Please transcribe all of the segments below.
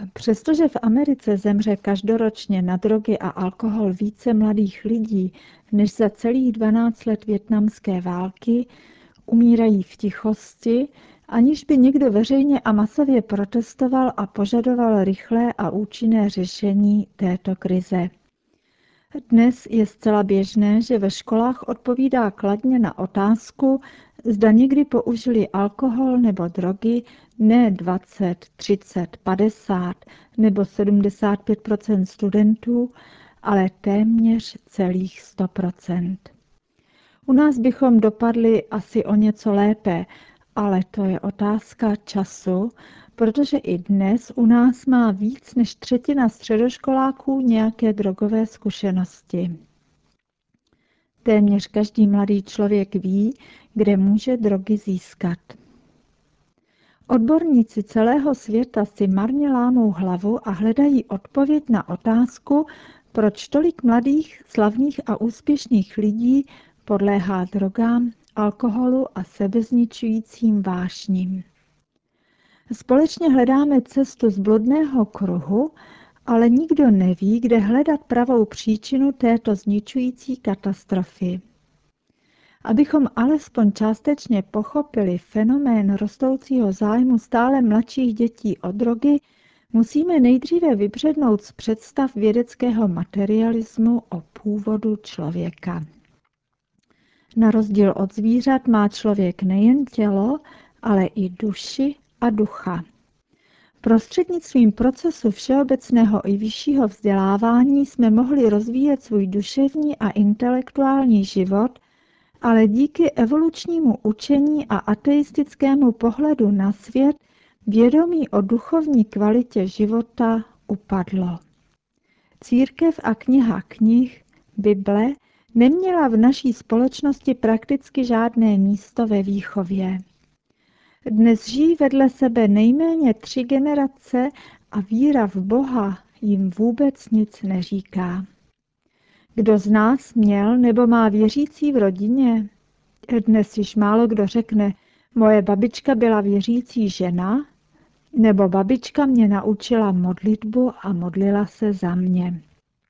Přestože v Americe zemře každoročně na drogy a alkohol více mladých lidí než za celých 12 let vietnamské války, umírají v tichosti, aniž by někdo veřejně a masově protestoval a požadoval rychlé a účinné řešení této krize. Dnes je zcela běžné, že ve školách odpovídá kladně na otázku, zda někdy použili alkohol nebo drogy ne 20, 30, 50 nebo 75% studentů, ale téměř celých 100%. U nás bychom dopadli asi o něco lépe, ale to je otázka času, protože i dnes u nás má víc než třetina středoškoláků nějaké drogové zkušenosti. Téměř každý mladý člověk ví, kde může drogy získat. Odborníci celého světa si marně lámou hlavu a hledají odpověď na otázku, proč tolik mladých, slavných a úspěšných lidí podléhá drogám, alkoholu a sebezničujícím vášním. Společně hledáme cestu z bludného kruhu, ale nikdo neví, kde hledat pravou příčinu této zničující katastrofy. Abychom alespoň částečně pochopili fenomén rostoucího zájmu stále mladších dětí o drogy, musíme nejdříve vybřednout z představ vědeckého materialismu o původu člověka. Na rozdíl od zvířat má člověk nejen tělo, ale i duši a ducha. Prostřednictvím procesu všeobecného i vyššího vzdělávání jsme mohli rozvíjet svůj duševní a intelektuální život, ale díky evolučnímu učení a ateistickému pohledu na svět vědomí o duchovní kvalitě života upadlo. Církev a kniha knih, Bible, neměla v naší společnosti prakticky žádné místo ve výchově. Dnes žijí vedle sebe nejméně 3 generace a víra v Boha jim vůbec nic neříká. Kdo z nás měl nebo má věřící v rodině? Dnes již málo kdo řekne, moje babička byla věřící žena, nebo babička mě naučila modlitbu a modlila se za mě.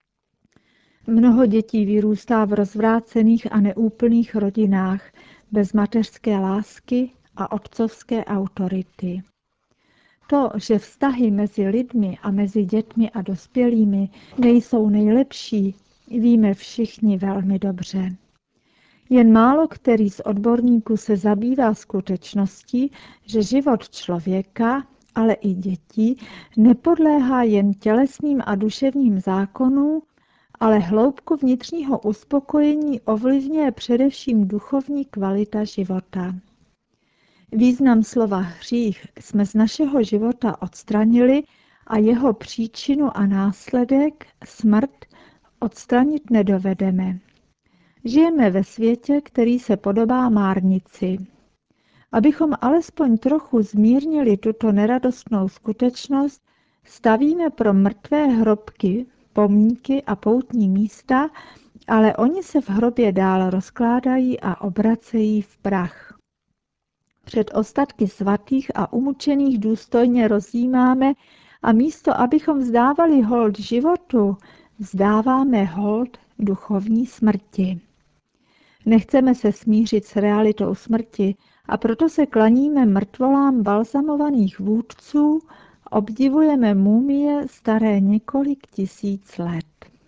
Mnoho dětí vyrůstá v rozvrácených a neúplných rodinách, bez mateřské lásky a otcovské autority. To, že vztahy mezi lidmi a mezi dětmi a dospělými nejsou nejlepší, víme všichni velmi dobře. Jen málo který z odborníků se zabývá skutečností, že život člověka, ale i dětí, nepodléhá jen tělesným a duševním zákonům, ale hloubku vnitřního uspokojení ovlivňuje především duchovní kvalita života. Význam slova hřích jsme z našeho života odstranili a jeho příčinu a následek, smrt, odstranit nedovedeme. Žijeme ve světě, který se podobá márnici. Abychom alespoň trochu zmírnili tuto neradostnou skutečnost, stavíme pro mrtvé hrobky, pomníky a poutní místa, ale oni se v hrobě dál rozkládají a obracejí v prach. Před ostatky svatých a umučených důstojně rozjímáme a místo, abychom vzdávali hold životu, vzdáváme hold duchovní smrti. Nechceme se smířit s realitou smrti a proto se klaníme mrtvolám balzamovaných vůdců, obdivujeme mumie staré několik tisíc let.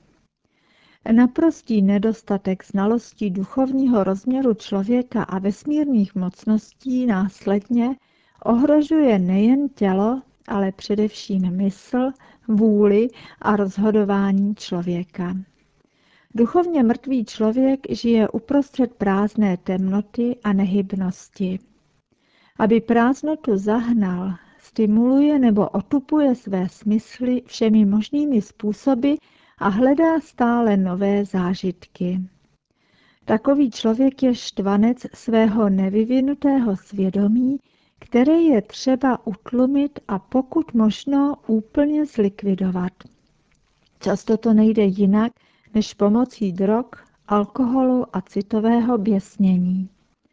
Naprostý nedostatek znalostí duchovního rozměru člověka a vesmírných mocností následně ohrožuje nejen tělo, ale především mysl, vůli a rozhodování člověka. Duchovně mrtvý člověk žije uprostřed prázdné temnoty a nehybnosti. Aby prázdnotu zahnal, stimuluje nebo otupuje své smysly všemi možnými způsoby a hledá stále nové zážitky. Takový člověk je štvanec svého nevyvinutého svědomí, které je třeba utlumit a pokud možno úplně zlikvidovat. Často to nejde jinak, než pomocí drog, alkoholu a citového běsnění.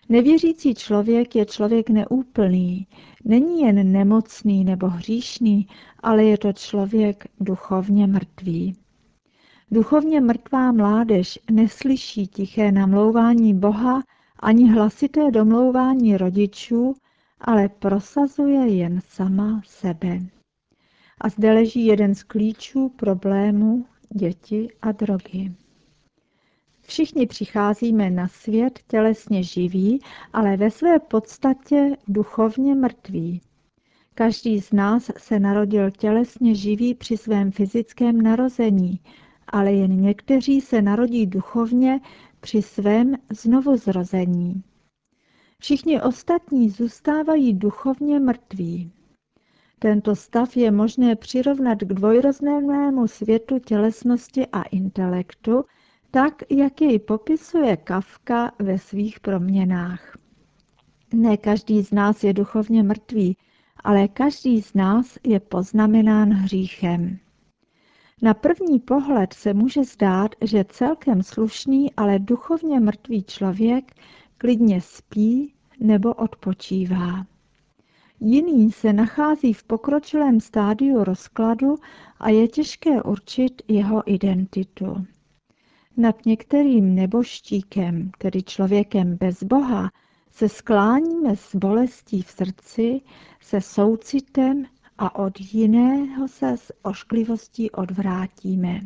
Nevěřící člověk je člověk neúplný, není jen nemocný nebo hříšný, ale je to člověk duchovně mrtvý. Duchovně mrtvá mládež neslyší tiché namlouvání Boha ani hlasité domlouvání rodičů, ale prosazuje jen sama sebe. A zde leží jeden z klíčů problému děti a drogy. Všichni přicházíme na svět tělesně živí, ale ve své podstatě duchovně mrtví. Každý z nás se narodil tělesně živý při svém fyzickém narození, ale jen někteří se narodí duchovně při svém znovuzrození. Všichni ostatní zůstávají duchovně mrtví. Tento stav je možné přirovnat k dvojrozměrnému světu tělesnosti a intelektu, tak, jak jej popisuje Kafka ve svých proměnách. Ne každý z nás je duchovně mrtvý, ale každý z nás je poznamenán hříchem. Na první pohled se může zdát, že celkem slušný, ale duchovně mrtvý člověk klidně spí nebo odpočívá. Jiný se nachází v pokročilém stádiu rozkladu a je těžké určit jeho identitu. Nad některým nebožtíkem, tedy člověkem bez Boha, se skláníme s bolestí v srdci, se soucitem a od jiného se s ošklivostí odvrátíme.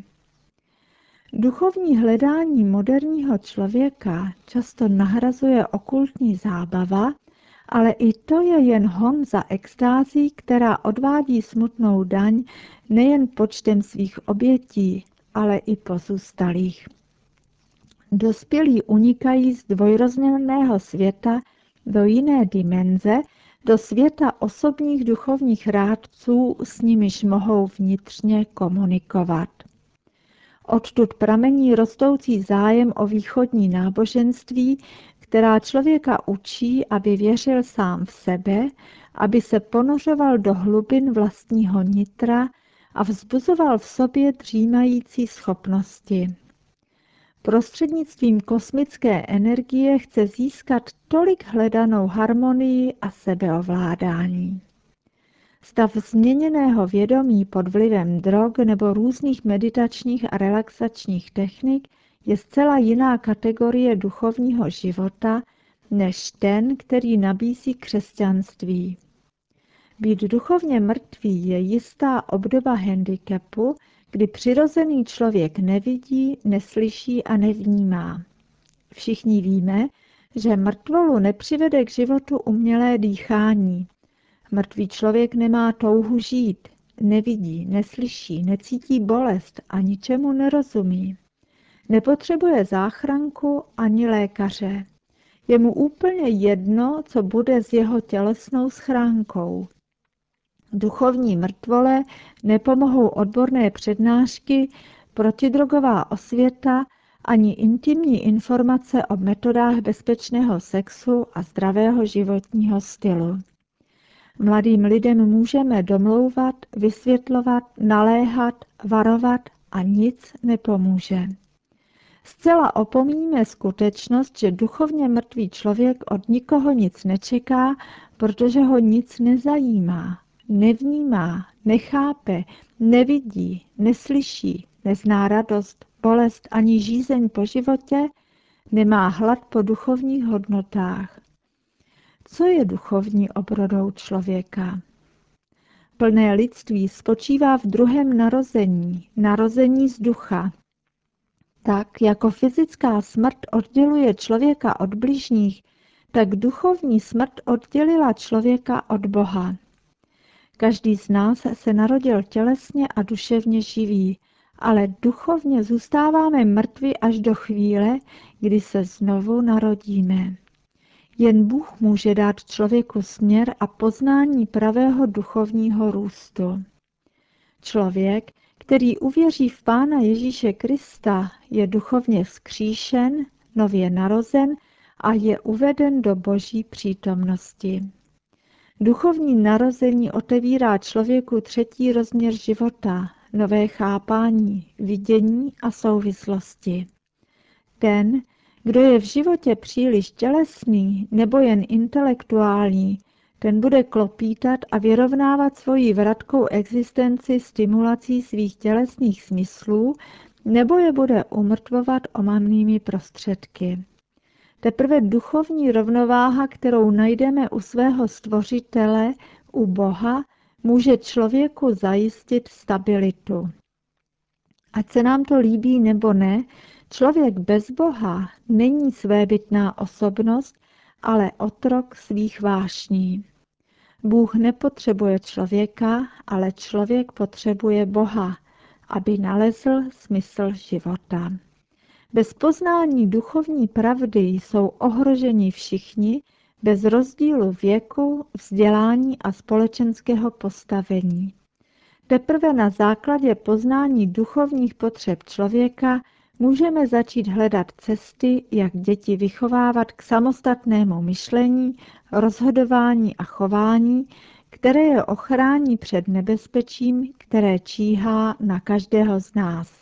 Duchovní hledání moderního člověka často nahrazuje okultní zábava, ale i to je jen hon za extází, která odvádí smutnou daň nejen počtem svých obětí, ale i pozůstalých. Dospělí unikají z dvojrozměrného světa do jiné dimenze, do světa osobních duchovních rádců, s nimiž mohou vnitřně komunikovat. Odtud pramení rostoucí zájem o východní náboženství, která člověka učí, aby věřil sám v sebe, aby se ponořoval do hlubin vlastního nitra a vzbuzoval v sobě dřímající schopnosti. Prostřednictvím kosmické energie chce získat tolik hledanou harmonii a sebeovládání. Stav změněného vědomí pod vlivem drog nebo různých meditačních a relaxačních technik je zcela jiná kategorie duchovního života než ten, který nabízí křesťanství. Být duchovně mrtvý je jistá obdoba handicapu, kdy přirozený člověk nevidí, neslyší a nevnímá. Všichni víme, že mrtvolu nepřivede k životu umělé dýchání. Mrtvý člověk nemá touhu žít, nevidí, neslyší, necítí bolest a ničemu nerozumí. Nepotřebuje záchranku ani lékaře. Je mu úplně jedno, co bude s jeho tělesnou schránkou. Duchovní mrtvole nepomohou odborné přednášky, protidrogová osvěta ani intimní informace o metodách bezpečného sexu a zdravého životního stylu. Mladým lidem můžeme domlouvat, vysvětlovat, naléhat, varovat a nic nepomůže. Zcela opomíjíme skutečnost, že duchovně mrtvý člověk od nikoho nic nečeká, protože ho nic nezajímá, nevnímá, nechápe, nevidí, neslyší, nezná radost, bolest ani žízeň po životě, nemá hlad po duchovních hodnotách. Co je duchovní obrodou člověka? Plné lidství spočívá v druhém narození, narození z ducha. Tak jako fyzická smrt odděluje člověka od bližních, tak duchovní smrt oddělila člověka od Boha. Každý z nás se narodil tělesně a duševně živý, ale duchovně zůstáváme mrtví až do chvíle, kdy se znovu narodíme. Jen Bůh může dát člověku směr a poznání pravého duchovního růstu. Člověk, který uvěří v Pána Ježíše Krista, je duchovně vzkříšen, nově narozen a je uveden do Boží přítomnosti. Duchovní narození otevírá člověku třetí rozměr života, nové chápání, vidění a souvislosti. Ten, Kdo je v životě příliš tělesný nebo jen intelektuální, ten bude klopítat a vyrovnávat svoji vratkou existenci stimulací svých tělesných smyslů nebo je bude umrtvovat omamnými prostředky. Teprve duchovní rovnováha, kterou najdeme u svého Stvořitele, u Boha, může člověku zajistit stabilitu. Ať se nám to líbí nebo ne, člověk bez Boha není svébytná osobnost, ale otrok svých vášní. Bůh nepotřebuje člověka, ale člověk potřebuje Boha, aby nalezl smysl života. Bez poznání duchovní pravdy jsou ohroženi všichni, bez rozdílu věku, vzdělání a společenského postavení. Teprve na základě poznání duchovních potřeb člověka můžeme začít hledat cesty, jak děti vychovávat k samostatnému myšlení, rozhodování a chování, které je ochrání před nebezpečím, které číhá na každého z nás.